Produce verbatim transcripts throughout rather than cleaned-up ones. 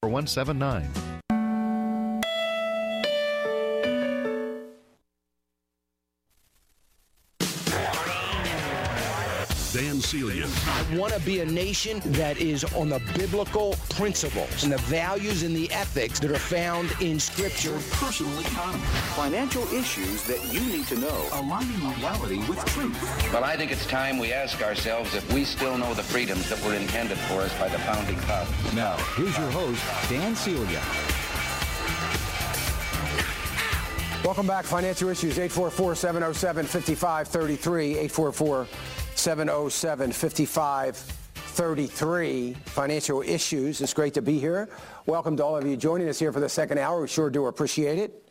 one seven nine. Dan Celia. I want to be a nation that is on the biblical principles and the values and the ethics that are found in Scripture. Personal economy. Financial issues that you need to know. Aligning reality with truth. Well, I think it's time we ask ourselves if we still know the freedoms that were intended for us by the founding fathers. Now, here's your host, Dan Celia. Welcome back. Financial Issues, eight four four, seven oh seven, five five three three, eight four four, seven oh seven, five five three three. Financial Issues. It's great to be here. Welcome to all of you joining us here for the second hour. We sure do appreciate it.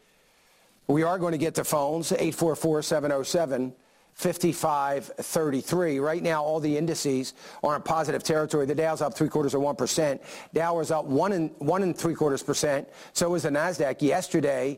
We are going to get to phones, eight four four, seven oh seven, five five three three. Right now, all the indices are in positive territory. The Dow's up three quarters of one percent. Dow is up one and one and three quarters percent. So is the Nasdaq. Yesterday,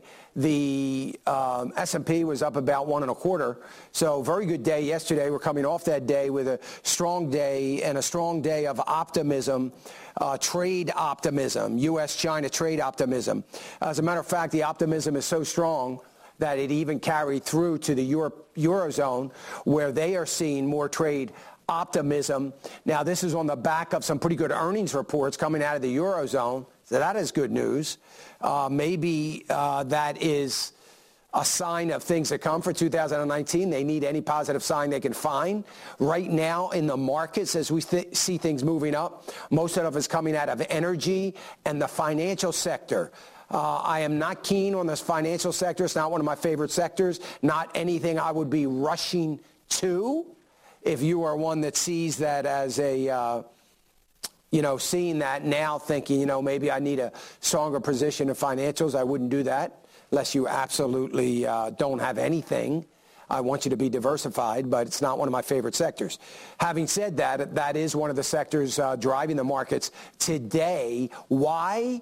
the um, S and P was up about one and a quarter. So very good day yesterday. We're coming off that day with a strong day and a strong day of optimism, uh, trade optimism, U S China trade optimism. As a matter of fact, the optimism is so strong that it even carried through to the Euro- Eurozone, where they are seeing more trade optimism. Now, this is on the back of some pretty good earnings reports coming out of the Eurozone. So that is good news. Uh, maybe uh, that is a sign of things to come for two thousand nineteen. They need any positive sign they can find. Right now in the markets, as we th- see things moving up, most of it is coming out of energy and the financial sector. Uh, I am not keen on this financial sector. It's not one of my favorite sectors. Not anything I would be rushing to. If you are one that sees that as a, uh, you know, seeing that now thinking, you know, maybe I need a stronger position in financials, I wouldn't do that unless you absolutely uh, don't have anything. I want you to be diversified, but it's not one of my favorite sectors. Having said that, that is one of the sectors uh, driving the markets today. Why?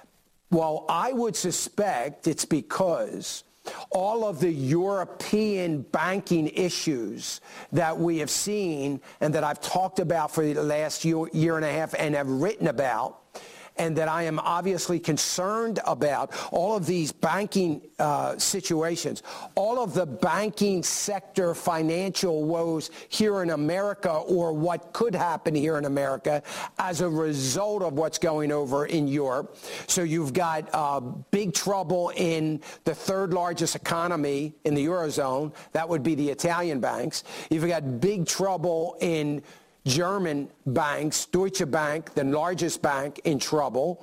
Well, I would suspect it's because all of the European banking issues that we have seen and that I've talked about for the last year, year and a half and have written about, and that I am obviously concerned about, all of these banking uh, situations, all of the banking sector financial woes here in America, or what could happen here in America as a result of what's going over in Europe. So you've got uh, big trouble in the third largest economy in the Eurozone. That would be the Italian banks. You've got big trouble in German banks, Deutsche Bank, the largest bank, in trouble.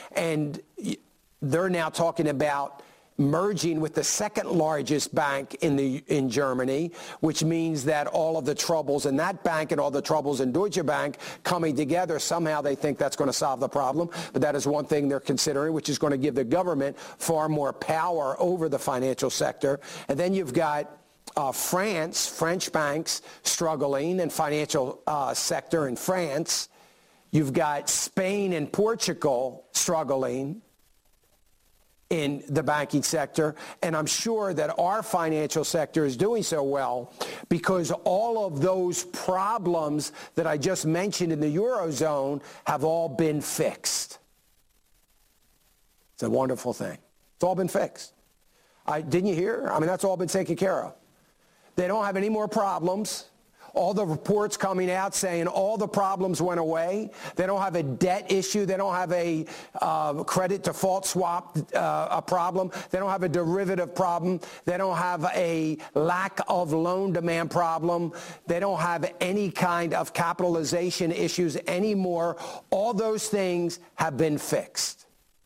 And they're now talking about merging with the second largest bank in the in Germany, which means that all of the troubles in that bank and all the troubles in Deutsche Bank coming together, somehow they think that's going to solve the problem. But that is one thing they're considering, which is going to give the government far more power over the financial sector. And then you've got Uh, France, French banks struggling in financial uh, sector in France. You've got Spain and Portugal struggling in the banking sector. And I'm sure that our financial sector is doing so well because all of those problems that I just mentioned in the Eurozone have all been fixed. It's a wonderful thing. It's all been fixed. I, didn't you hear? I mean, that's all been taken care of. They don't have any more problems. All the reports coming out saying all the problems went away. They don't have a debt issue. They don't have a uh, credit default swap uh, a problem. They don't have a derivative problem. They don't have a lack of loan demand problem. They don't have any kind of capitalization issues anymore. All those things have been fixed.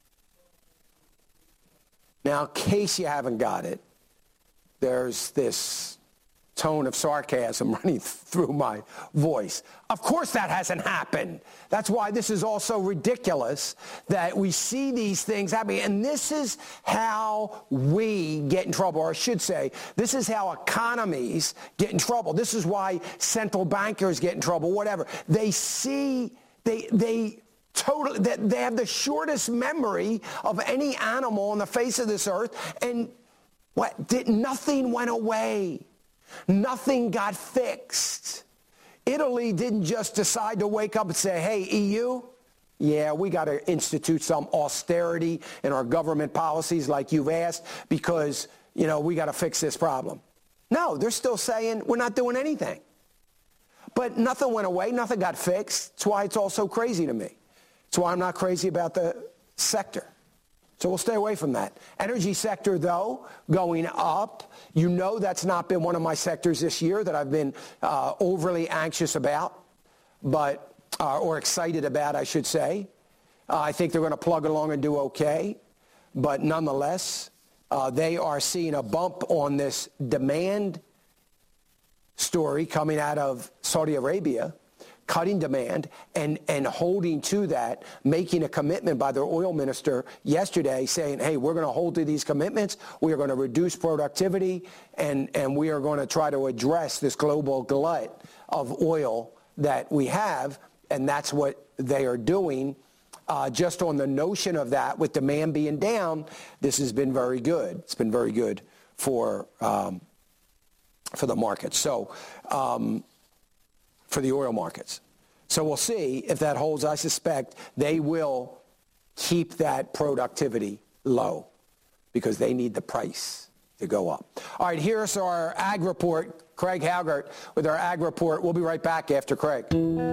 Now, in case you haven't got it, there's this tone of sarcasm running through my voice. Of course that hasn't happened. That's why this is all so ridiculous that we see these things happening. And this is how we get in trouble, or I should say, this is how economies get in trouble. This is why central bankers get in trouble, whatever. They see, they, they, Totally, that they have the shortest memory of any animal on the face of this earth, and what did nothing went away. Nothing got fixed. Italy didn't just decide to wake up and say, hey, E U, Yeah, we got to institute some austerity in our government policies like you've asked because, you know, we got to fix this problem. No, they're still saying we're not doing anything. But nothing went away. Nothing got fixed. That's why it's all so crazy to me. That's why I'm not crazy about the sector. So we'll stay away from that. Energy sector, though, going up. You know that's not been one of my sectors this year that I've been uh, overly anxious about, but uh, or excited about, I should say. Uh, I think they're going to plug along and do okay. But nonetheless, uh, they are seeing a bump on this demand story coming out of Saudi Arabia, cutting demand and, and holding to that, making a commitment by their oil minister yesterday saying, hey, we're going to hold to these commitments. We are going to reduce productivity, and, and we are going to try to address this global glut of oil that we have, and that's what they are doing. Uh, just on the notion of that, with demand being down, this has been very good. It's been very good for um, for the markets. So, um, for the oil markets. So we'll see if that holds. I suspect they will keep that productivity low because they need the price to go up. All right, here's our ag report. Craig Halgert with our ag report. We'll be right back after Craig.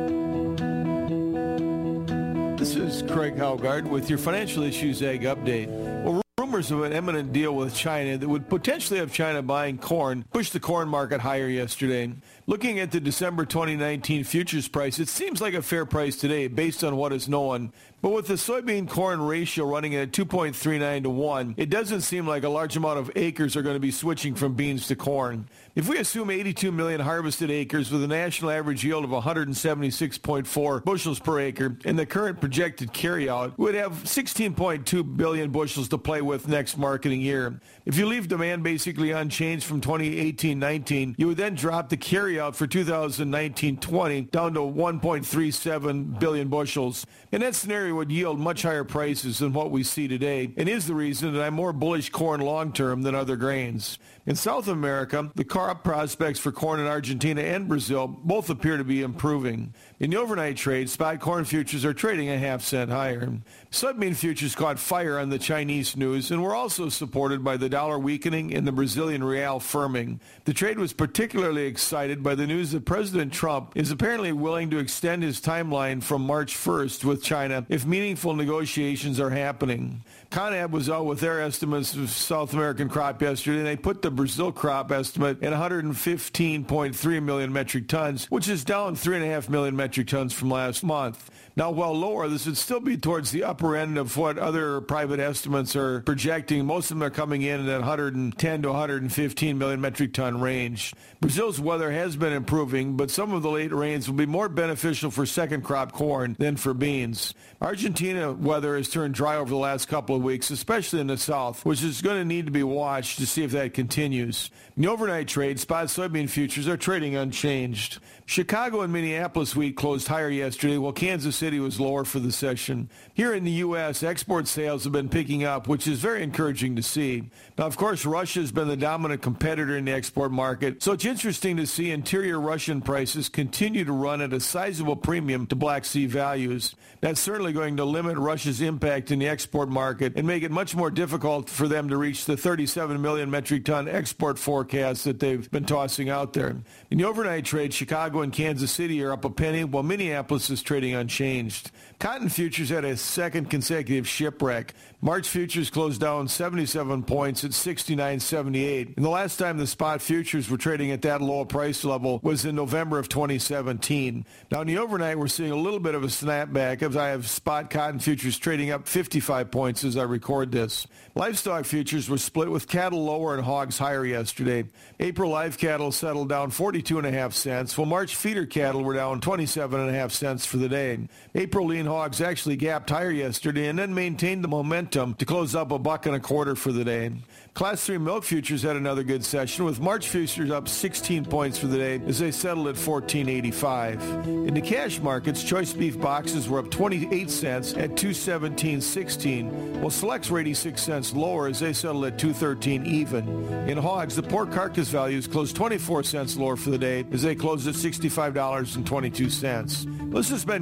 This is Craig Halgard with your Financial Issues Ag Update. Well, rumors of an imminent deal with China that would potentially have China buying corn pushed the corn market higher yesterday. Looking at the December twenty nineteen futures price, it seems like a fair price today based on what is known. But with the soybean-corn ratio running at two point three nine to one, it doesn't seem like a large amount of acres are going to be switching from beans to corn. If we assume eighty-two million harvested acres with a national average yield of one hundred seventy-six point four bushels per acre and the current projected carryout, we would have sixteen point two billion bushels to play with next marketing year. If you leave demand basically unchanged from twenty eighteen nineteen, you would then drop the carryout for two thousand nineteen twenty down to one point three seven billion bushels. And that scenario would yield much higher prices than what we see today, and is the reason that I'm more bullish corn long-term than other grains. In South America, the crop prospects for corn in Argentina and Brazil both appear to be improving. In the overnight trade, spot corn futures are trading a half cent higher. Soybean futures caught fire on the Chinese news and were also supported by the dollar weakening and the Brazilian real firming. The trade was particularly excited by the news that President Trump is apparently willing to extend his timeline from March first with China if meaningful negotiations are happening. ConAb was out with their estimates of South American crop yesterday, and they put the Brazil crop estimate at one hundred fifteen point three million metric tons, which is down three point five million metric tons from last month. Now, while lower, this would still be towards the upper end of what other private estimates are projecting. Most of them are coming in at one hundred ten to one hundred fifteen million metric ton range. Brazil's weather has been improving, but some of the late rains will be more beneficial for second crop corn than for beans. Argentina weather has turned dry over the last couple of weeks, especially in the south, which is going to need to be watched to see if that continues. In the overnight trade, spot soybean futures are trading unchanged. Chicago and Minneapolis wheat closed higher yesterday, while Kansas City was lower for the session. Here in the U S, export sales have been picking up, which is very encouraging to see. Now, of course, Russia has been the dominant competitor in the export market, so it's interesting to see interior Russian prices continue to run at a sizable premium to Black Sea values. That's certainly going to limit Russia's impact in the export market and make it much more difficult for them to reach the thirty-seven million metric ton export forecast that they've been tossing out there. In the overnight trade, Chicago and Kansas City are up a penny, while Minneapolis is trading unchanged. Cotton futures had a second consecutive shipwreck. March futures closed down seventy-seven points at sixty-nine seventy-eight. And the last time the spot futures were trading at that low price level was in November of twenty seventeen. Now, in the overnight, we're seeing a little bit of a snapback as I have spot cotton futures trading up fifty-five points as I record this. Livestock futures were split with cattle lower and hogs higher yesterday. April live cattle settled down forty-two and a half cents, while March feeder cattle were down twenty-seven and a half cents for the day. April lean hogs actually gapped higher yesterday and then maintained the momentum to close up a buck and a quarter for the day. Class three milk futures had another good session, with March futures up sixteen points for the day as they settled at fourteen eighty-five. In the cash markets, choice beef boxes were up twenty-eight cents at two seventeen sixteen, while selects were eighty-six cents lower as they settled at two thirteen even. In hogs, the pork carcass values closed twenty-four cents lower for the day as they closed at sixty-five dollars and twenty-two cents. This has been Craig Howard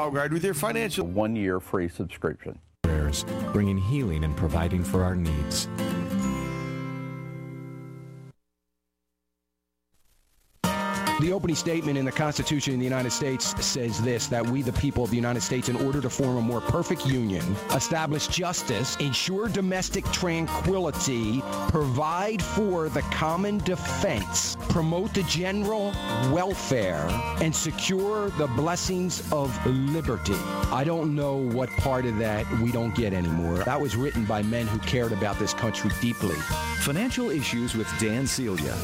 Haugaard with your financial... One-year free subscription. Prayers, bringing healing and providing for our needs. The opening statement in the Constitution of the United States says this, that we, the people of the United States, in order to form a more perfect union, establish justice, ensure domestic tranquility, provide for the common defense, promote the general welfare, and secure the blessings of liberty. I don't know what part of that we don't get anymore. That was written by men who cared about this country deeply. Financial Issues with Dan Celia.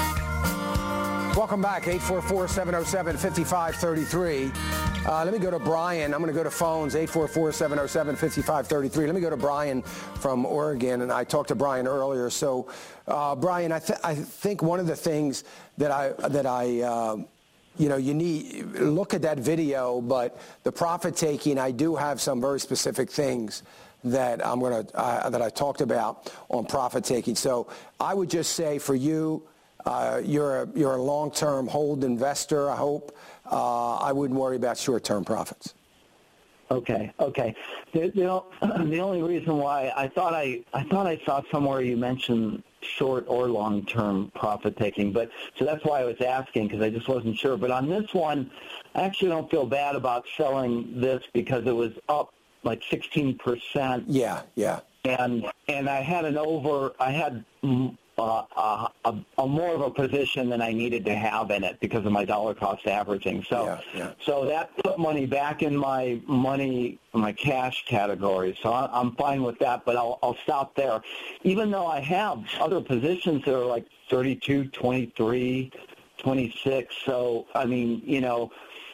Welcome back, eight four four, seven oh seven, five five three three. Uh, let me go to Brian. I'm going to go to phones, eight four four, seven oh seven, five five three three. Let me go to Brian from Oregon, and I talked to Brian earlier. So, uh, Brian, I, th- I think one of the things that I, that I uh, you know, you need, look at that video, but the profit taking, I do have some very specific things that I'm going to, uh, that I talked about on profit taking. So I would just say for you, Uh, you're a, you're a long-term hold investor, I hope. Uh, I wouldn't worry about short-term profits. Okay, okay. The, the, the only reason why I thought I I thought I saw somewhere you mentioned short or long-term profit taking, but so that's why I was asking, because I just wasn't sure. But on this one, I actually don't feel bad about selling this because it was up like sixteen percent. Yeah, yeah. And and I had an over. I had. Uh, a, a, a more of a position than I needed to have in it because of my dollar cost averaging. So, yeah, yeah. so that put money back in my money, my cash category. So I, I'm fine with that, but I'll, I'll stop there. Even though I have other positions that are like thirty-two, twenty-three, twenty-six. So, I mean, you know,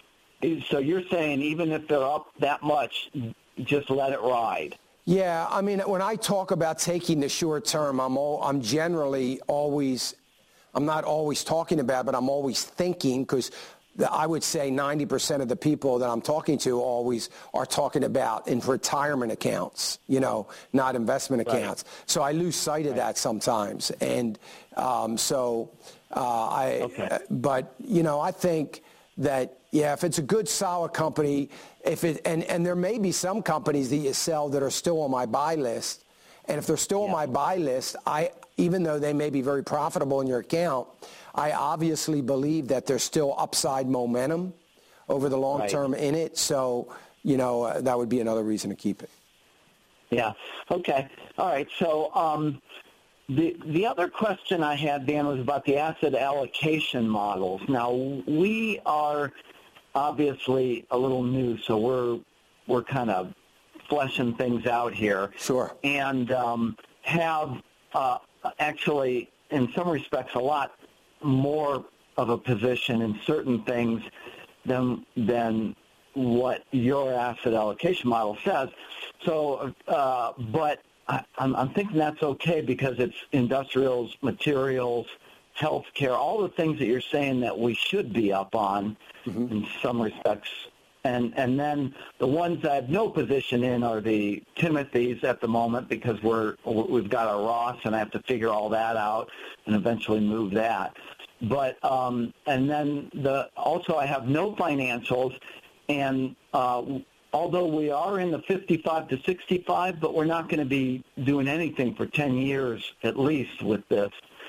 so you're saying even if they're up that much, just let it ride. Yeah, I mean, when I talk about taking the short term, I'm all, I'm generally always, I'm not always talking about, but I'm always thinking, because I would say ninety percent of the people that I'm talking to always are talking about in retirement accounts, you know, not investment accounts. Right. So I lose sight of right. that sometimes. And um, so uh, I, okay. uh, but, you know, I think that, yeah, if it's a good, solid company, if it and, and there may be some companies that you sell that are still on my buy list, and if they're still yeah. on my buy list, I even though they may be very profitable in your account, I obviously believe that there's still upside momentum over the long right. term in it. So, you know, uh, that would be another reason to keep it. Yeah. Okay. All right. So um, the the other question I had, Dan, was about the asset allocation models. Now, we are obviously a little new, so we're we're kind of fleshing things out here. Sure. And um, have uh, actually, in some respects, a lot more of a position in certain things than than what your asset allocation model says. So, uh, but I, I'm, I'm thinking that's okay because it's industrials, materials, healthcare, all the things that you're saying that we should be up on mm-hmm. in some respects. And and then the ones that I have no position in are the Timothy's at the moment because we're we've got a Ross and I have to figure all that out and eventually move that. But um, and then the also I have no financials, and uh, although we are in the fifty-five to sixty-five, but we're not going to be doing anything for ten years at least with this.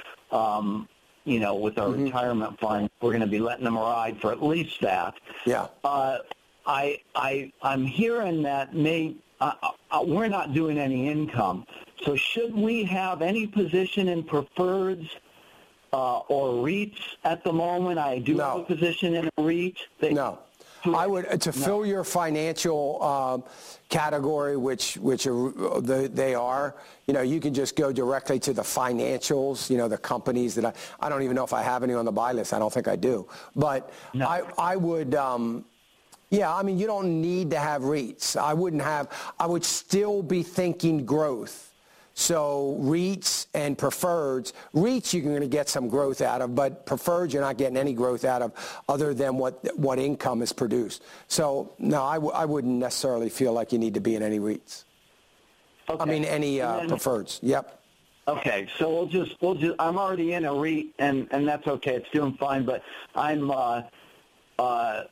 Um, you know, with our mm-hmm. retirement fund, we're going to be letting them ride for at least that. Yeah. Uh, I, I, I'm hearing that may, uh, uh, we're not doing any income. So should we have any position in preferreds uh, or REITs at the moment? I do no. have a position in a REIT. They, no. I would to fill no. your financial um, category, which which are, the, they are. You know, you can just go directly to the financials. You know, the companies that I I don't even know if I have any on the buy list. I don't think I do. But no. I I would. Um, yeah, I mean, you don't need to have REITs. I wouldn't have. I would still be thinking growth. So REITs and preferreds, REITs you're going to get some growth out of, but preferreds you're not getting any growth out of other than what what income is produced. So no, I, w- I wouldn't necessarily feel like you need to be in any REITs. Okay. I mean any uh, then, preferreds. Yep. Okay, so we'll just we'll just I'm already in a REIT and and that's okay. It's doing fine, but I'm uh, uh,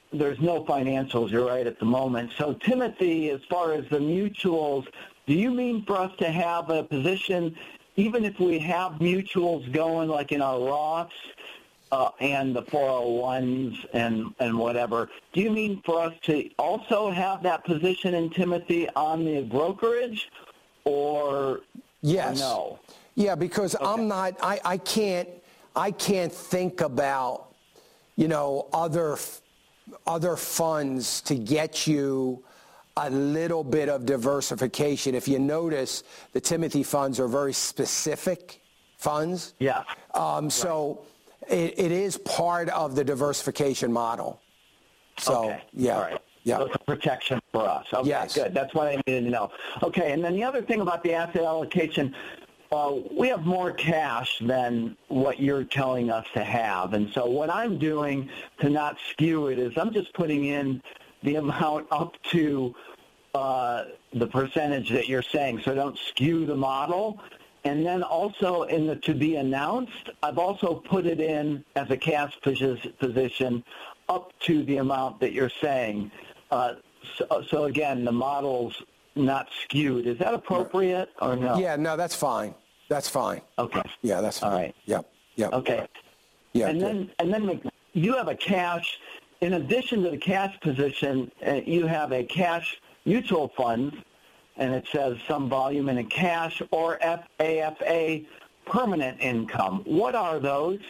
there's no financials, you're right, at the moment. So, Timothy, as far as the mutuals, do you mean for us to have a position, even if we have mutuals going like in our Roths uh, and the four oh ones and, and whatever, do you mean for us to also have that position in Timothy on the brokerage or, yes. or no? Yeah, because okay. I'm not, I, I can't, I can't think about, you know, other other funds to get you a little bit of diversification. If you notice, the Timothy funds are very specific funds. Yeah. Um, right. So it, it is part of the diversification model. So, okay. yeah. All right. Yeah. So it's a protection for us. Okay, yes. Good. That's what I needed to know. Okay, and then the other thing about the asset allocation, uh, we have more cash than what you're telling us to have. And so what I'm doing to not skew it is I'm just putting in the amount up to uh, the percentage that you're saying, so don't skew the model. And then also in the to be announced, I've also put it in as a cash position up to the amount that you're saying. Uh, so, so again, the model's not skewed. Is that appropriate or no? Yeah, no, that's fine. That's fine. Okay. Yeah, that's fine. All right. Yep. Yep. Okay. Yeah. And good. then and then the, you have a cash. In addition to the cash position, uh, you have a cash mutual fund, and it says some volume in a cash or F A F A permanent income. What are those?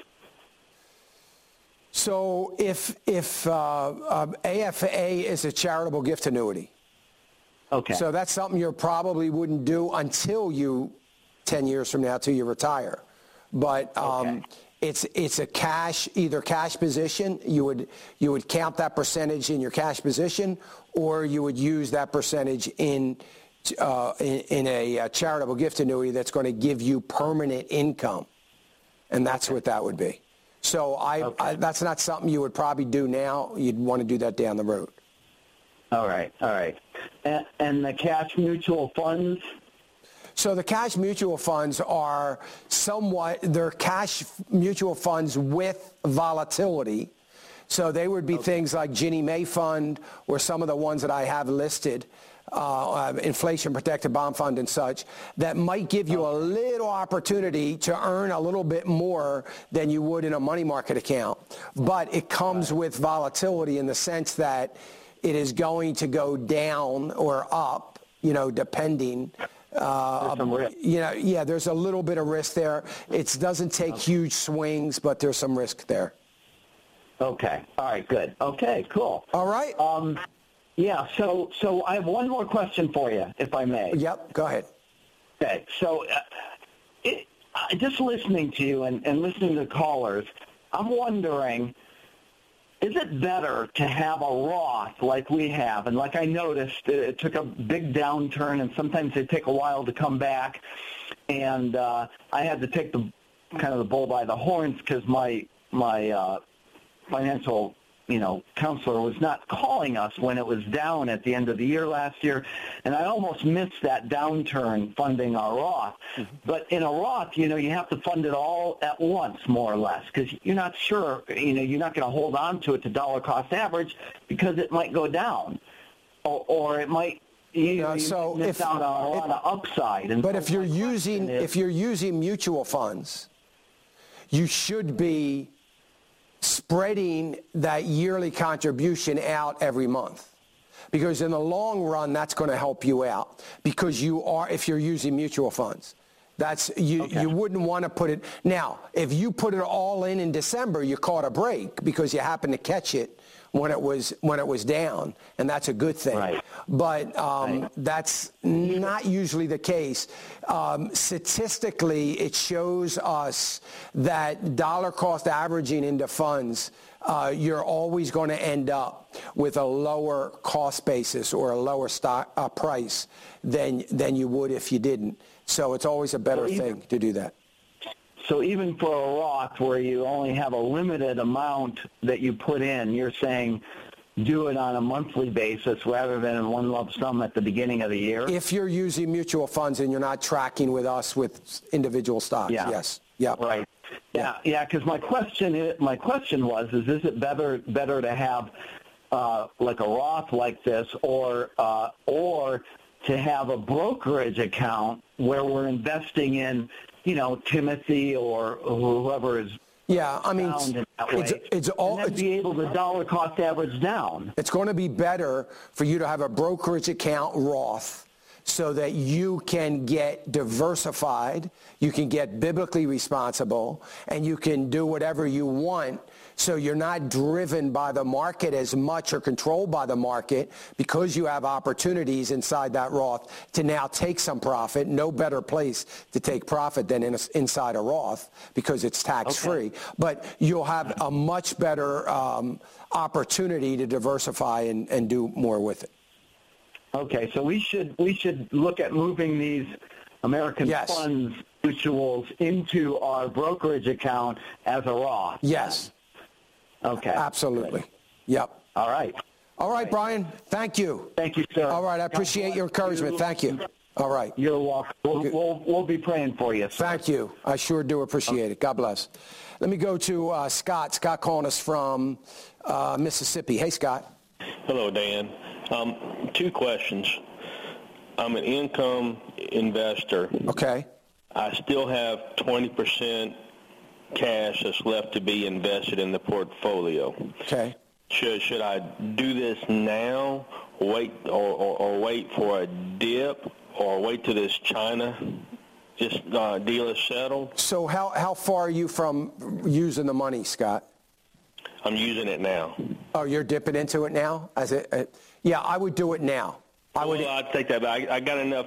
So if if uh, uh, A F A is a charitable gift annuity, okay. So that's something you probably wouldn't do until you, ten years from now, till you retire. But um, okay. it's it's a cash, either cash position. You would you would count that percentage in your cash position, or you would use that percentage in uh, in, in a, a charitable gift annuity that's going to give you permanent income, and that's okay. what that would be. So I, okay. I, that's not something you would probably do now. You'd want to do that down the road. All right, all right. And, and the cash mutual funds? So the cash mutual funds are somewhat, they're cash mutual funds with volatility. So they would be okay. things like Ginnie Mae Fund or some of the ones that I have listed, uh, uh, Inflation Protected Bond Fund and such, that might give you a little opportunity to earn a little bit more than you would in a money market account. But it comes with volatility in the sense that it is going to go down or up, you know, depending. Uh, you know, yeah, there's a little bit of risk there. It doesn't take okay. huge swings, but there's some risk there. Okay. All right. Good. Okay. Cool. All right. Um, yeah. So, so I have one more question for you, if I may. Yep. Go ahead. Okay. So, uh, it, uh, just listening to you and, and listening to the callers, I'm wondering, is it better to have a Roth like we have? And like I noticed, it took a big downturn, and sometimes they take a while to come back. And uh, I had to take the kind of the bull by the horns because my my uh, financial, you know, counselor was not calling us when it was down at the end of the year last year, and I almost missed that downturn funding our Roth. Mm-hmm. But in a Roth, you know, you have to fund it all at once, more or less, because you're not sure, you know, you're not going to hold on to it to dollar cost average because it might go down, or, or it might. You, yeah, you so miss if, out on a lot if, of upside. And but so if you're using is, if you're using mutual funds, you should be spreading that yearly contribution out every month, because in the long run that's going to help you out, because you are, if you're using mutual funds, that's you okay. you wouldn't want to put it now. If you put it all in in December, you caught a break because you happened to catch it when it was when it was down, and that's a good thing. Right. But um, right. that's not usually the case. Um, statistically, it shows us that dollar cost averaging into funds, uh, you're always going to end up with a lower cost basis or a lower stock uh, price than than you would if you didn't. So it's always a better well, even, thing to do that. So even for a Roth where you only have a limited amount that you put in, you're saying do it on a monthly basis rather than in one lump sum at the beginning of the year? If you're using mutual funds and you're not tracking with us with individual stocks, yeah. yes. Yeah. Right. Yeah, yeah, because my question is, my question was, is, is it better better to have uh, like a Roth like this, or uh, or to have a brokerage account where we're investing in, you know, Timothy or whoever is. Yeah, I mean, in that it's, way, it's all and then be able to dollar cost average down. It's going to be better for you to have a brokerage account Roth so that you can get diversified, you can get biblically responsible, and you can do whatever you want. So you're not driven by the market as much or controlled by the market because you have opportunities inside that Roth to now take some profit. No better place to take profit than in a, inside a Roth because it's tax-free. Okay. But you'll have a much better um, opportunity to diversify and, and do more with it. Okay, so we should we should look at moving these American yes. funds mutuals into our brokerage account as a Roth. Yes. Okay. Absolutely. Yep. All right. All right, Brian. Thank you. Thank you, sir. All right. I appreciate your encouragement. Thank you. All right. You're welcome. We'll, we'll, we'll be praying for you, sir. Thank you. I sure do appreciate it. God bless. Let me go to uh, Scott. Scott calling us from uh, Mississippi. Hey, Scott. Hello, Dan. Um, two questions. I'm an income investor. Okay. I still have twenty percent cash that's left to be invested in the portfolio. Okay. Should should I do this now, wait or, or, or wait for a dip, or wait till this China just uh, deal is settled? So how how far are you from using the money, Scott? I'm using it now. Oh, you're dipping into it now? As it, uh, yeah, I would do it now. I would. Well, I'd take that back. I, I got enough.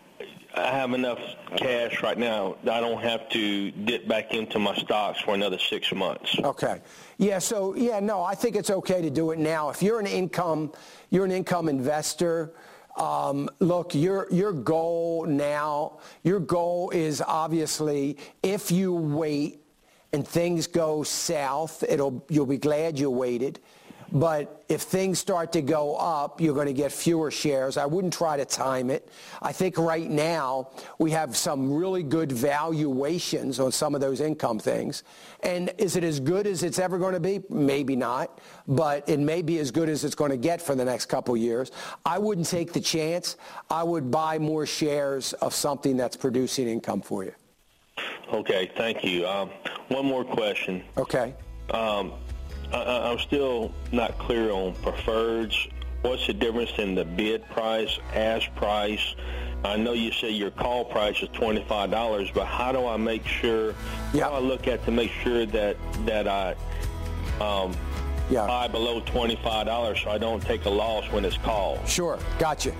I have enough cash right now that I don't have to dip back into my stocks for another six months. Okay. Yeah. So yeah, no, I think it's okay to do it now. If you're an income, you're an income investor. Um, look, your your goal now, your goal is obviously if you wait and things go south, it'll you'll be glad you waited. But if things start to go up, you're going to get fewer shares. I wouldn't try to time it. I think right now we have some really good valuations on some of those income things. And is it as good as it's ever going to be? Maybe not. But it may be as good as it's going to get for the next couple years. I wouldn't take the chance. I would buy more shares of something that's producing income for you. Okay, thank you. Um, one more question. Okay. Um, I, I'm still not clear on preferreds. What's the difference in the bid price, ask price? I know you say your call price is twenty-five dollars, but how do I make sure, yeah. how do I look at to make sure that, that I um, yeah. buy below twenty-five dollars so I don't take a loss when it's called? Sure. Gotcha.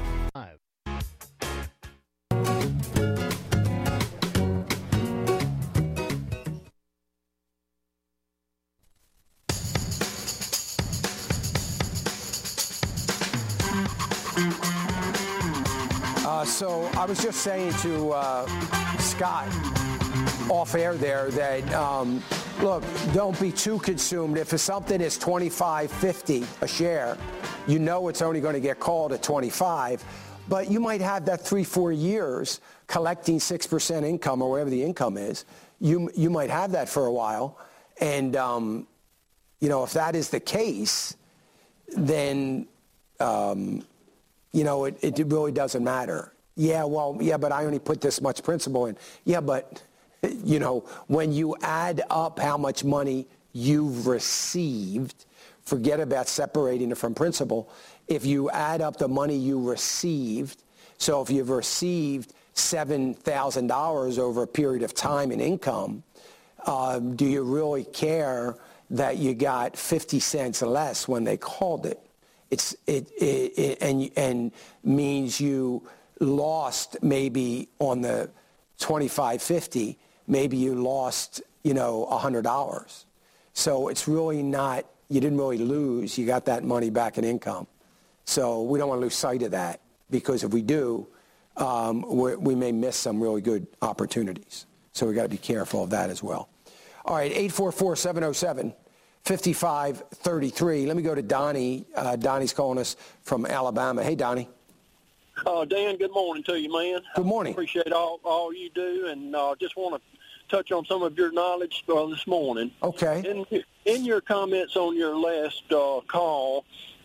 Uh, so I was just saying to uh, Scott off air there that, um, look, don't be too consumed. If something is twenty-five fifty a share, you know it's only going to get called at twenty-five, but you might have that three, four years collecting six percent income or whatever the income is. You, you might have that for a while. And, um, you know, if that is the case, then... Um, You know, it, it really doesn't matter. Yeah, well, yeah, but I only put this much principal in. Yeah, but, you know, when you add up how much money you've received, forget about separating it from principal. If you add up the money you received, so if you've received seven thousand dollars over a period of time in income, uh, do you really care that you got fifty cents less when they called it? It's it, it, it and and means you lost maybe on the twenty-five fifty, maybe you lost, you know, one hundred dollars. So it's really not, you didn't really lose. You got that money back in income. So we don't want to lose sight of that, because if we do, um, we we may miss some really good opportunities. So we got to be careful of that as well. All right, eight four four, seven oh seven, fifty-five thirty-three. Let me go to Donnie. Uh, Donnie's calling us from Alabama. Hey, Donnie. Uh, Dan, good morning to you, man. Good morning. I appreciate all, all you do, and uh, just want to touch on some of your knowledge uh, this morning. Okay. In, in your comments on your last uh, call,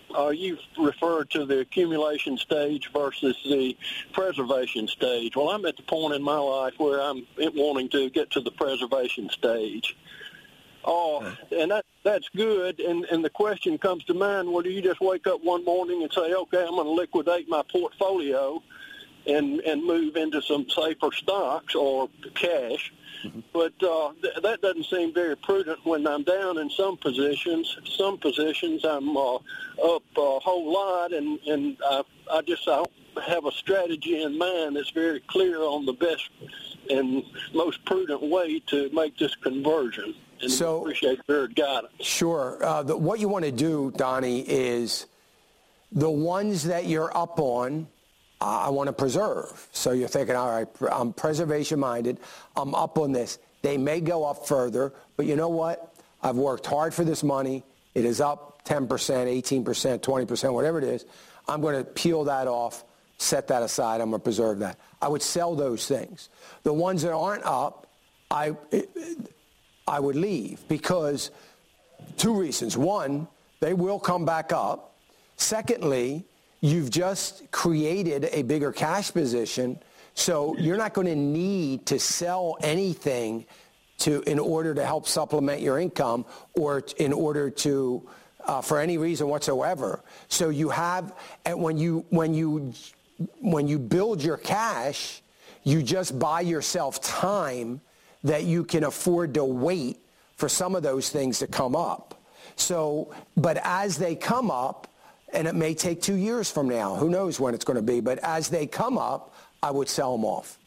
uh, you've referred to the accumulation stage versus the preservation stage. Well, I'm at the point in my life where I'm wanting to get to the preservation stage. Oh, and that that's good. And, and the question comes to mind, well, do you just wake up one morning and say, okay, I'm going to liquidate my portfolio and, and move into some safer stocks or cash? Mm-hmm. But uh, th- that doesn't seem very prudent when I'm down in some positions. Some positions I'm uh, up a whole lot, and, and I, I just I don't have a strategy in mind that's very clear on the best and most prudent way to make this conversion. And so, appreciate your guidance. Sure. Uh, the, what you want to do, Donnie, is the ones that you're up on, uh, I want to preserve. So you're thinking, all right, I'm preservation-minded. I'm up on this. They may go up further, but you know what? I've worked hard for this money. It is up ten percent, eighteen percent, twenty percent, whatever it is. I'm going to peel that off, set that aside. I'm going to preserve that. I would sell those things. The ones that aren't up, I... It, I would leave because two reasons. One, they will come back up. Secondly, you've just created a bigger cash position, so you're not going to need to sell anything to in order to help supplement your income or in order to uh, for any reason whatsoever. So you have, and when you when you when you build your cash, you just buy yourself time that you can afford to wait for some of those things to come up. So, but as they come up, and it may take two years from now, who knows when it's going to be, but as they come up, I would sell them off.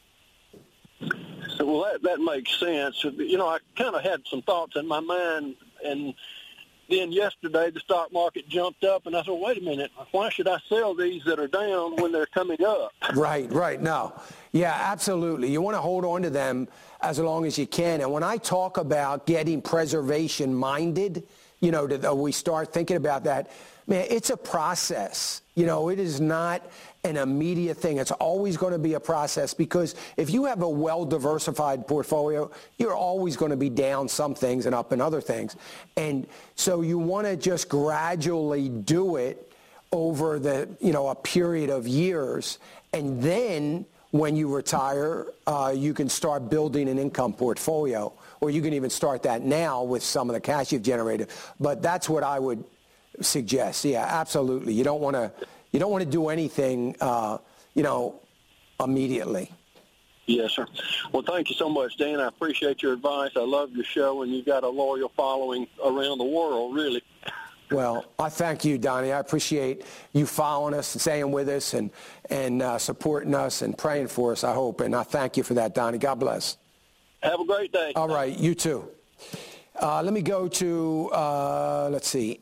Well, that, that makes sense. You know, I kind of had some thoughts in my mind, and then yesterday the stock market jumped up, and I thought, wait a minute, why should I sell these that are down when they're coming up? Right, right. No. Yeah, absolutely. You want to hold on to them as long as you can. And when I talk about getting preservation-minded, you know, that we start thinking about that, man, it's a process. You know, it is not an immediate thing. It's always going to be a process because if you have a well-diversified portfolio, you're always going to be down some things and up in other things. And so you want to just gradually do it over the, you know, a period of years. And then when you retire, uh, you can start building an income portfolio, or you can even start that now with some of the cash you've generated. But that's what I would suggest. Yeah, absolutely. You don't want to you don't want to do anything, uh, you know, immediately. Yes, sir. Well, thank you so much, Dan. I appreciate your advice. I love your show, and you've got a loyal following around the world, really. Well, I thank you, Donnie. I appreciate you following us and staying with us and, and uh, supporting us and praying for us, I hope. And I thank you for that, Donnie. God bless. Have a great day. All right. You too. Uh, let me go to, uh, let's see,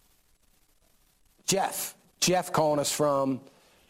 Jeff. Jeff calling us from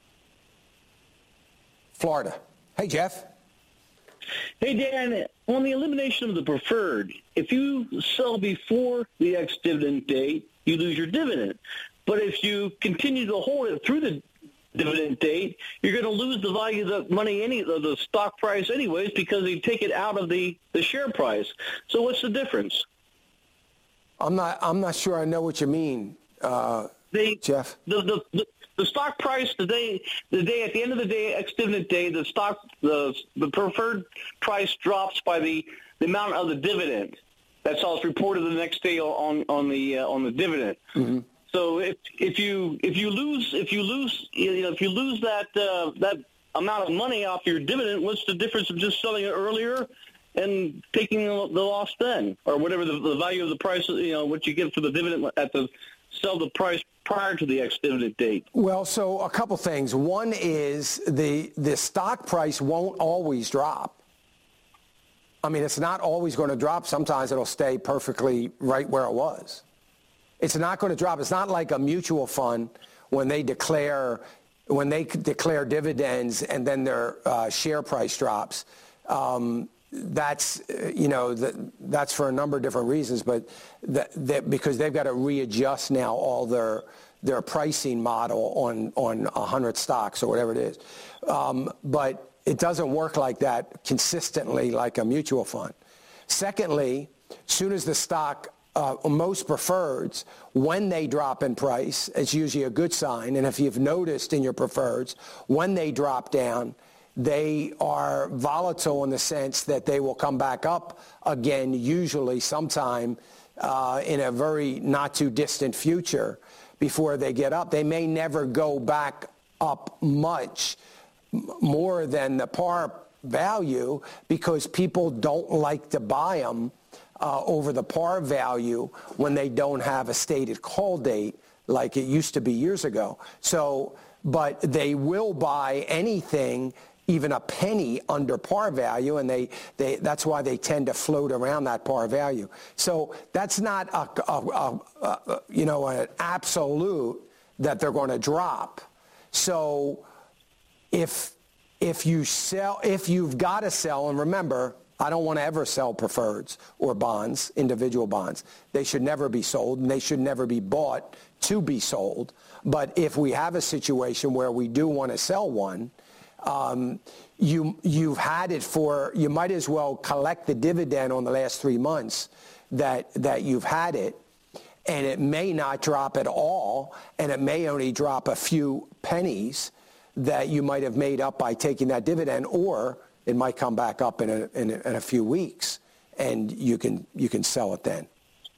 Florida. Hey, Jeff. Hey, Dan, on the elimination of the preferred, if you sell before the ex-dividend date, you lose your dividend. But if you continue to hold it through the dividend date, you're going to lose the value of the money, any of the stock price anyways, because you take it out of the, the share price. So what's the difference? I'm not I'm not sure I know what you mean, uh, they, Jeff. The, the, the, the stock price, the day, the day at the end of the day, ex-dividend day, the stock, the, the preferred price drops by the, the amount of the dividend. That's all it's reported the next day on on the uh, on the dividend. Mm-hmm. So if if you if you lose if you lose you know if you lose that uh, that amount of money off your dividend, what's the difference of just selling it earlier and taking the, the loss then, or whatever the, the value of the price, you know, what you get for the dividend at the sell the price prior to the ex-dividend date? Well, so a couple things. One is the the stock price won't always drop. I mean, it's not always going to drop. Sometimes it'll stay perfectly right where it was. It's not going to drop. It's not like a mutual fund when they declare when they declare dividends and then their uh, share price drops. Um, that's you know the, that's for a number of different reasons, but that, that because they've got to readjust now all their their pricing model on on a hundred stocks or whatever it is. Um, but it doesn't work like that consistently like a mutual fund. Secondly, as soon as the stock uh, most preferreds, when they drop in price, it's usually a good sign. And if you've noticed in your preferreds, when they drop down, they are volatile in the sense that they will come back up again, usually sometime uh, in a very not too distant future before they get up. They may never go back up much more than the par value because people don't like to buy them uh, over the par value when they don't have a stated call date like it used to be years ago. So, but they will buy anything even a penny under par value, and they, they that's why they tend to float around that par value. So that's not a, a, a, a you know an absolute that they're going to drop. So if if you sell, if you've got to sell, and remember, I don't want to ever sell preferreds or bonds, individual bonds. They should never be sold, and they should never be bought to be sold. But if we have a situation where we do want to sell one, um, you, you've had it for, you might as well collect the dividend on the last three months that, that you've had it. And it may not drop at all, and it may only drop a few pennies that you might have made up by taking that dividend, or it might come back up in a, in a, in a few weeks, and you can you can sell it then.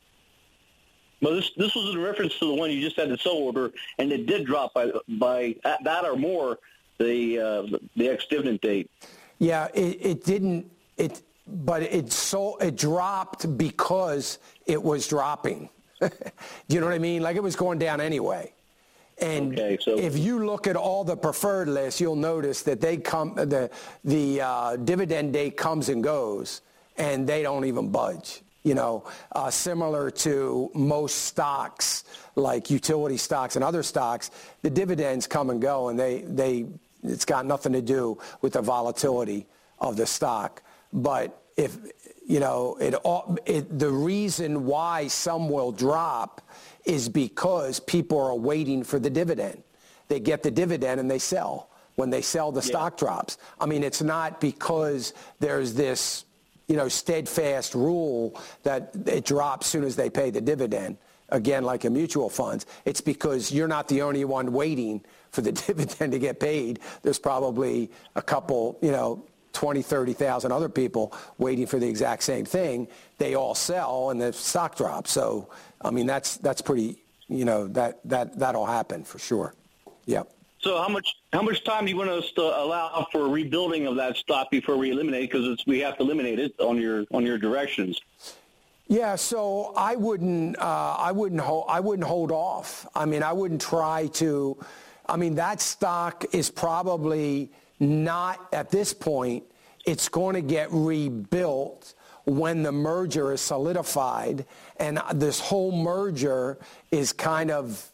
Well, this this was in reference to the one you just had the sell order, and it did drop by by that or more the uh, the ex-dividend date. Yeah, it, it didn't. It but it so it dropped because it was dropping. Do you know what I mean? Like it was going down anyway. And okay, so if you look at all the preferred lists, you'll notice that they come the the uh, dividend date comes and goes, and they don't even budge. You know, uh, similar to most stocks like utility stocks and other stocks, the dividends come and go, and they they it's got nothing to do with the volatility of the stock. But if you know it, it the reason why some will drop is because people are waiting for the dividend. They get the dividend and they sell. When they sell, the yeah. stock drops. I mean, it's not because there's this, you know, steadfast rule that it drops as soon as they pay the dividend, again, like in mutual funds. It's because you're not the only one waiting for the dividend to get paid. There's probably a couple, you know, twenty, thirty thousand other people waiting for the exact same thing. They all sell and the stock drops. So, I mean, that's that's pretty, you know, that, that, that'll happen for sure. Yep. So how much how much time do you want us to allow for rebuilding of that stock before we eliminate it? Because it's, we have to eliminate it on your on your directions. Yeah, so I wouldn't uh, I wouldn't hold I wouldn't hold off. I mean, I wouldn't try to. I mean, that stock is probably not at this point. It's going to get rebuilt when the merger is solidified, and this whole merger is kind of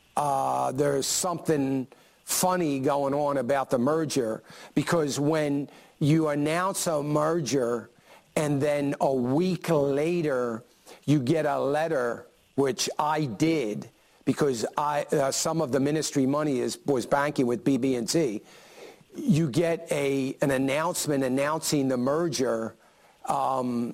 uh, there's something funny going on about the merger, because when you announce a merger and then a week later you get a letter, which I did because I uh, some of the ministry money is was banking with B B and T. You get a an announcement announcing the merger. Um,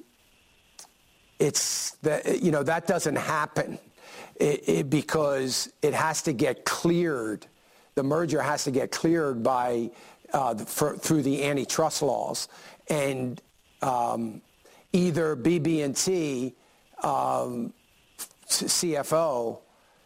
it's that you know that doesn't happen it, it, because it has to get cleared. The merger has to get cleared by uh, for, through the antitrust laws, and um, either B B and T um, C F O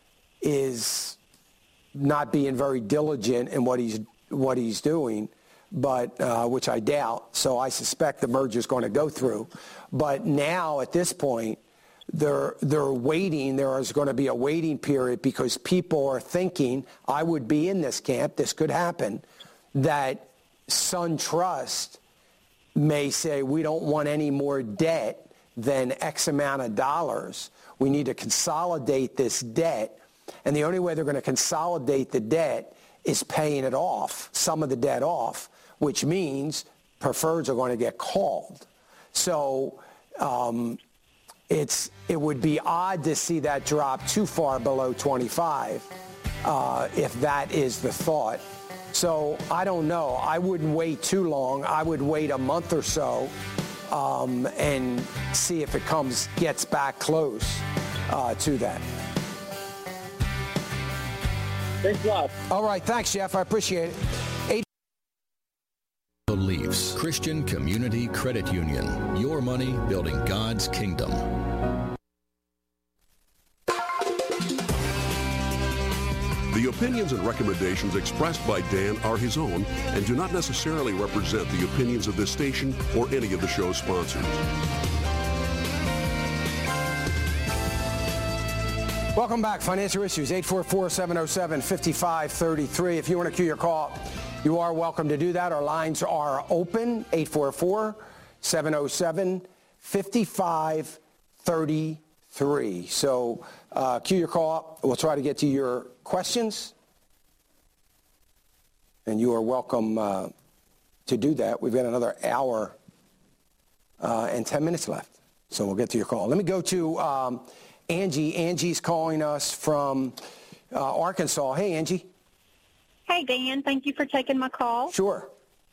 is not being very diligent in what he's what he's doing, but uh, which I doubt. So I suspect the merger is going to go through. But now at this point, they're they're waiting. There is going to be a waiting period because people are thinking, I would be in this camp, this could happen, that SunTrust may say, we don't want any more debt than X amount of dollars. We need to consolidate this debt. And the only way they're going to consolidate the debt is paying it off, some of the debt off, which means preferreds are going to get called. So um, it's it would be odd to see that drop too far below twenty-five uh, if that is the thought. So I don't know. I wouldn't wait too long. I would wait a month or so um, and see if it comes, gets back close uh, to that. Thanks a lot. All right. Thanks, Jeff. I appreciate it. Eight- Beliefs Christian Community Credit Union. Your money building God's kingdom. The opinions and recommendations expressed by Dan are his own and do not necessarily represent the opinions of this station or any of the show's sponsors. Welcome back. Financial Issues, eight four four, seven oh seven, five five three three. If you want to cue your call, you are welcome to do that. Our lines are open, eight four four, seven oh seven, five five three three. So uh, cue your call. We'll try to get to your questions. And you are welcome uh, to do that. We've got another hour uh, and ten minutes left. So we'll get to your call. Let me go to um, Angie. Angie's calling us from uh, Arkansas. Hey, Angie. Hey, Dan. Thank you for taking my call. Sure.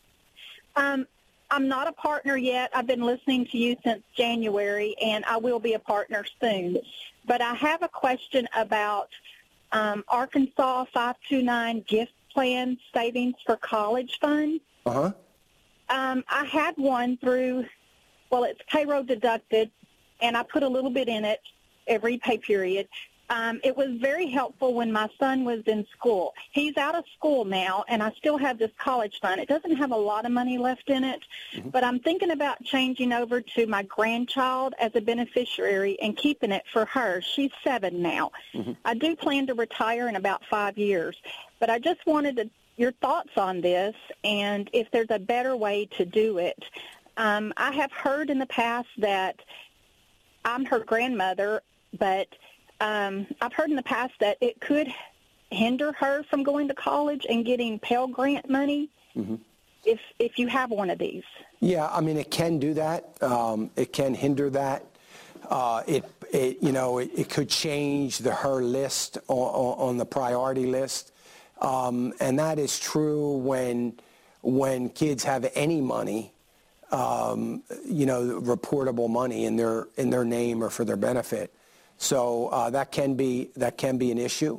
Um, I'm not a partner yet. I've been listening to you since January, and I will be a partner soon. But I have a question about um, Arkansas five two nine Gift Plan Savings for College Fund. Uh-huh. Um, I had one through, well, it's payroll deducted, and I put a little bit in it every pay period. Um, it was very helpful when my son was in school. He's out of school now, and I still have this college fund. It doesn't have a lot of money left in it, mm-hmm. but I'm thinking about changing over to my grandchild as a beneficiary and keeping it for her. She's seven now. Mm-hmm. I do plan to retire in about five years, but I just wanted to, your thoughts on this and if there's a better way to do it. Um, I have heard in the past that I'm her grandmother, but Um, I've heard in the past that it could hinder her from going to college and getting Pell Grant money mm-hmm. if if you have one of these. Yeah, I mean, it can do that. Um, it can hinder that. Uh, it, it, you know, it, it could change the her list on, on the priority list, um, and that is true when when kids have any money, um, you know, reportable money in their in their name or for their benefit. So uh, that can be that can be an issue.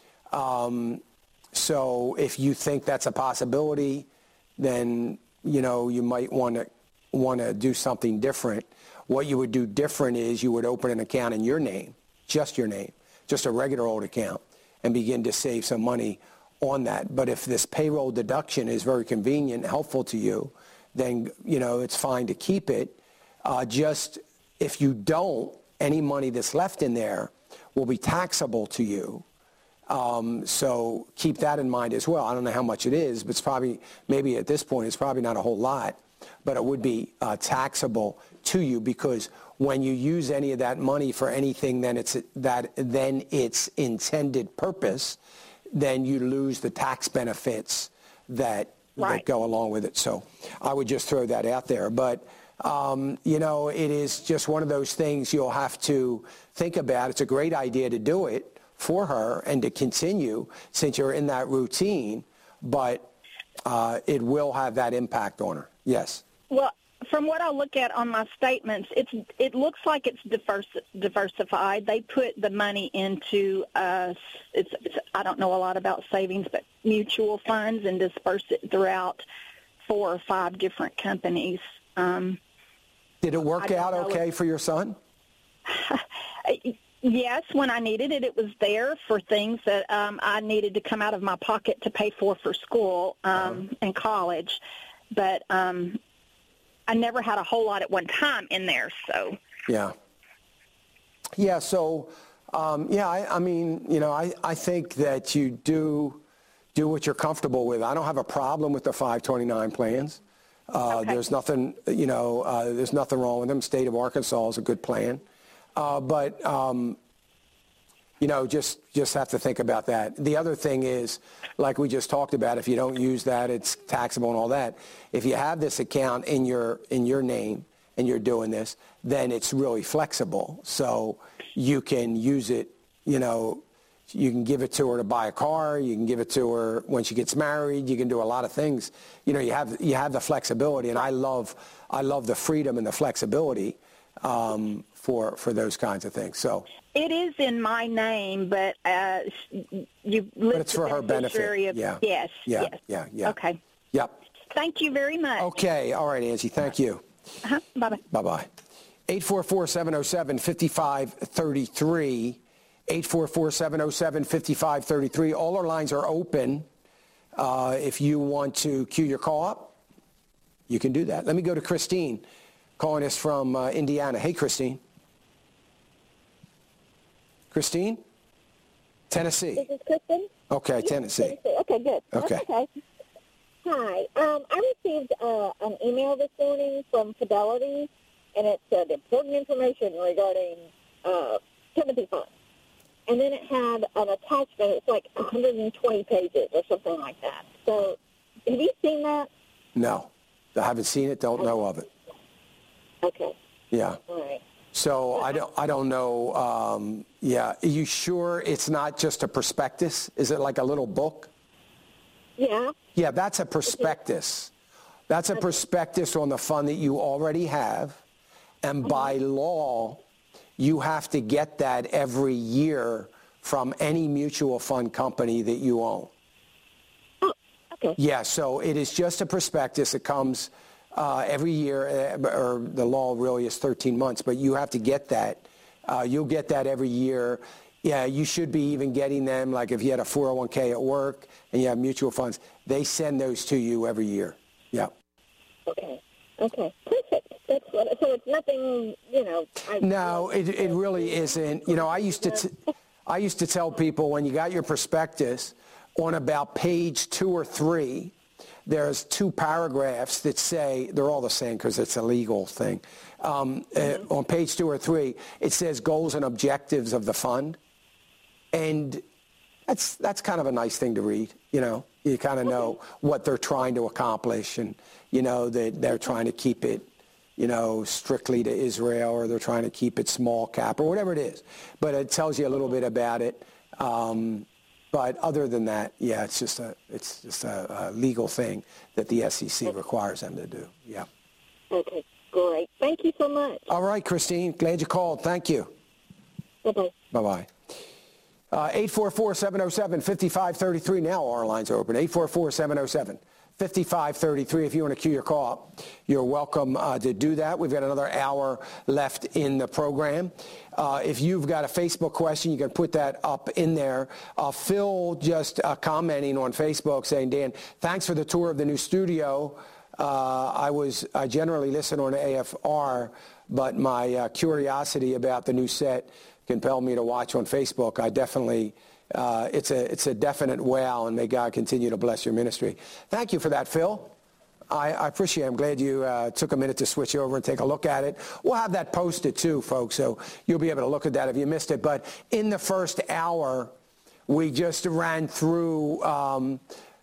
Um, so if you think that's a possibility, then you know you might want to want to do something different. What you would do different is you would open an account in your name, just your name, just a regular old account, and begin to save some money on that. But if this payroll deduction is very convenient, helpful to you, then you know it's fine to keep it. Uh, just if you don't, any money that's left in there will be taxable to you. Um, so keep that in mind as well. I don't know how much it is, but it's probably, maybe at this point, it's probably not a whole lot, but it would be uh, taxable to you because when you use any of that money for anything then it's, that, then its intended purpose, then you lose the tax benefits that, right. that go along with it. So I would just throw that out there. But Um, you know, it is just one of those things you'll have to think about. It's a great idea to do it for her and to continue since you're in that routine, but uh, it will have that impact on her. Yes. Well, from what I look at on my statements, it's it looks like it's diversi- diversified. They put the money into, uh, it's, it's I don't know a lot about savings, but mutual funds and disperse it throughout four or five different companies. Um, Did it work out okay for your son? Yes, when I needed it, it was there for things that um, I needed to come out of my pocket to pay for for school um, uh-huh. and college. But um, I never had a whole lot at one time in there. So yeah, yeah. So um, yeah, I, I mean, you know, I, I think that you do do what you're comfortable with. I don't have a problem with the five twenty-nine plans. Uh, okay. There's nothing, you know, uh, there's nothing wrong with them. State of Arkansas is a good plan. Uh, but, um, you know, just, just have to think about that. The other thing is, like we just talked about, if you don't use that, it's taxable and all that. If you have this account in your, in your name and you're doing this, then it's really flexible. So you can use it, you know, You can give it to her to buy a car. You can give it to her when she gets married. You can do a lot of things. You know, you have you have the flexibility, and I love I love the freedom and the flexibility um, for for those kinds of things. So it is in my name, but uh, you. But it's for her benefit. Of, yeah. Yes. Yeah. Yes. Yeah. Yeah. Okay. Yep. Thank you very much. Okay. All right, Angie. Thank you. Uh-huh. Bye bye. Bye bye. eight four four, seven oh seven, five five three three. eight four four, seven oh seven, five five three three. All our lines are open. Uh, if you want to queue your call up, you can do that. Let me go to Christine, calling us from uh, Indiana. Hey, Christine. Christine? Tennessee. This is Kristen. Okay, yes, Tennessee. Tennessee. Okay, good. Okay. That's okay. Hi. Um, I received uh, an email this morning from Fidelity, and it said important information regarding uh, Timothy Funds. And then it had an attachment. It's like one hundred twenty pages or something like that. So have you seen that? No. I haven't seen it. Don't okay. know of it. Okay. Yeah. All right. So I don't, I don't know. Um, yeah. Are you sure it's not just a prospectus? Is it like a little book? Yeah. Yeah, that's a prospectus. That's a okay. prospectus on the fund that you already have. And mm-hmm. by law, you have to get that every year from any mutual fund company that you own. Oh, okay. Yeah, so it is just a prospectus. It comes uh, every year, uh, or the law really is thirteen months, but you have to get that. Uh, you'll get that every year. Yeah, you should be even getting them, like if you had a four oh one k at work and you have mutual funds, they send those to you every year. Yeah. Okay. Okay. Perfect. That's what, so it's nothing, you know. I, no, it it really isn't. You know, I used to t- I used to tell people when you got your prospectus, on about page two or three, there's two paragraphs that say, they're all the same because it's a legal thing. Um, mm-hmm. uh, on page two or three, it says goals and objectives of the fund. And that's that's kind of a nice thing to read, you know. You kind of know what they're trying to accomplish, and, you know, that they're trying to keep it, you know, strictly to Israel, or they're trying to keep it small cap, or whatever it is. But it tells you a little bit about it. Um, but other than that, yeah, it's just a it's just a, a legal thing that the S E C requires them to do. Yeah. Okay, great. Thank you so much. All right, Christine. Glad you called. Thank you. Bye-bye. Bye-bye. Uh, eight four four, seven oh seven, five five three three. Now our lines are open. eight four four, seven oh seven, five five three three. If you want to queue your call up, you're welcome uh, to do that. We've got another hour left in the program. Uh, if you've got a Facebook question, you can put that up in there. Uh, Phil just uh, commenting on Facebook saying, Dan, thanks for the tour of the new studio. Uh, I was I generally listen on A F R, but my uh, curiosity about the new set compelled me to watch on Facebook. I definitely, uh, it's a it's a definite wow, and may God continue to bless your ministry. Thank you for that, Phil. I, I appreciate it. I'm glad you uh, took a minute to switch over and take a look at it. We'll have that posted too, folks, so you'll be able to look at that if you missed it. But in the first hour, we just ran through um,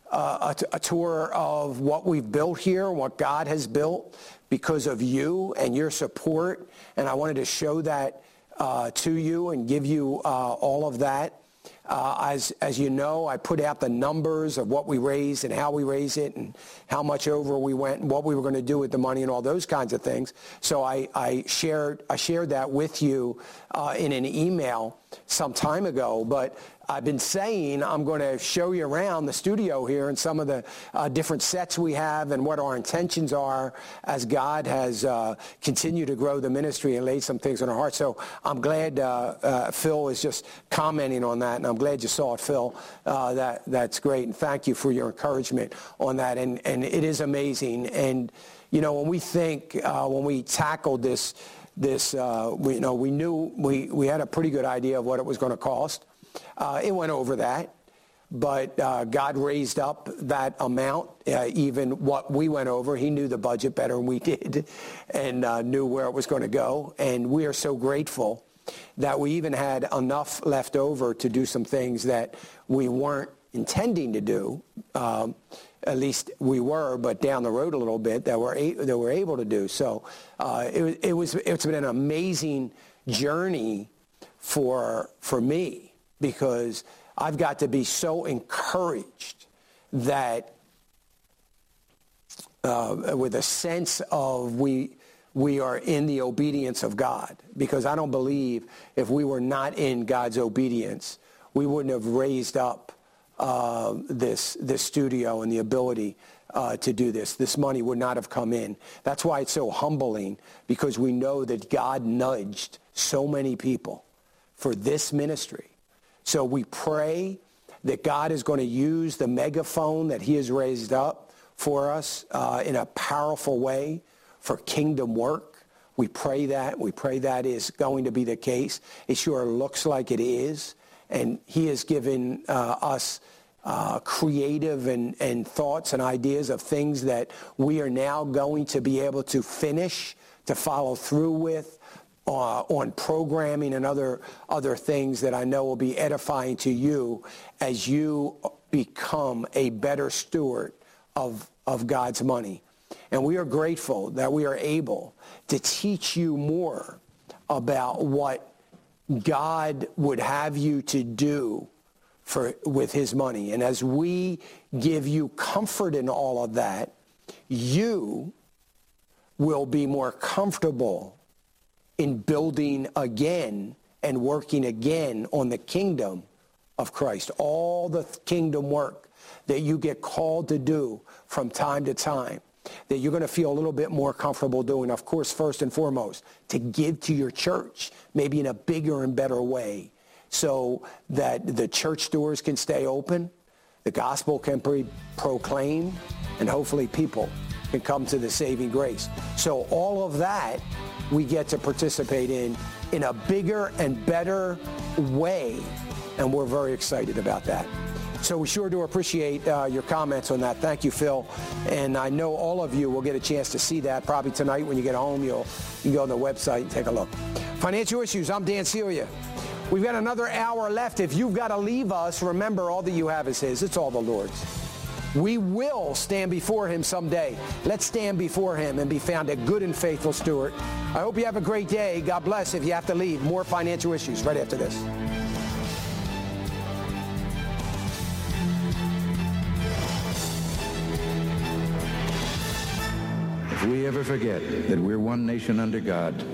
a, a tour of what we've built here, what God has built because of you and your support, and I wanted to show that Uh, to you and give you uh, all of that. Uh, as as you know, I put out the numbers of what we raised and how we raised it and how much over we went and what we were going to do with the money and all those kinds of things. So I, I shared I shared that with you uh, in an email some time ago. But I've been saying I'm going to show you around the studio here and some of the uh, different sets we have and what our intentions are as God has uh, continued to grow the ministry and laid some things on our heart. So I'm glad uh, uh, Phil is just commenting on that, and I'm glad you saw it, Phil. Uh, that that's great, and thank you for your encouragement on that. And and it is amazing. And you know, when we think uh, when we tackled this this uh, we you know we knew we we had a pretty good idea of what it was going to cost. Uh, it went over that, but uh, God raised up that amount, uh, even what we went over. He knew the budget better than we did and uh, knew where it was going to go. And we are so grateful that we even had enough left over to do some things that we weren't intending to do. Um, at least we were, but down the road a little bit that we're, a- that we're able to do. So uh, it, it was, it's been an amazing journey for for me. because I've got to be so encouraged that uh, with a sense of we we are in the obedience of God, because I don't believe if we were not in God's obedience, we wouldn't have raised up uh, this this studio and the ability uh, to do this. This money would not have come in. That's why it's so humbling, because we know that God nudged so many people for this ministry. So we pray that God is going to use the megaphone that he has raised up for us uh, in a powerful way for kingdom work. We pray that. We pray that is going to be the case. It sure looks like it is. And he has given uh, us uh, creative and, and thoughts and ideas of things that we are now going to be able to finish, to follow through with, Uh, on programming and other other things that I know will be edifying to you as you become a better steward of, of God's money. And we are grateful that we are able to teach you more about what God would have you to do for with his money. And as we give you comfort in all of that, you will be more comfortable in building again and working again on the kingdom of Christ. All the kingdom work that you get called to do from time to time, that you're going to feel a little bit more comfortable doing. Of course, first and foremost, to give to your church, maybe in a bigger and better way, so that the church doors can stay open, the gospel can be proclaimed, and hopefully people can come to the saving grace. So all of that we get to participate in in a bigger and better way, and we're very excited about that. So we sure do appreciate uh, your comments on that. Thank you, Phil. And I know all of you will get a chance to see that probably tonight when you get home. You'll you can go on the website and take a look. Financial Issues, I'm Dan Celia. We've got another hour left. If you've got to leave us, remember all that you have is his. It's all the Lord's. We will stand before him someday. Let's stand before him and be found a good and faithful steward. I hope you have a great day. God bless. If you have to leave, more Financial Issues right after this. If we ever forget that we're one nation under God,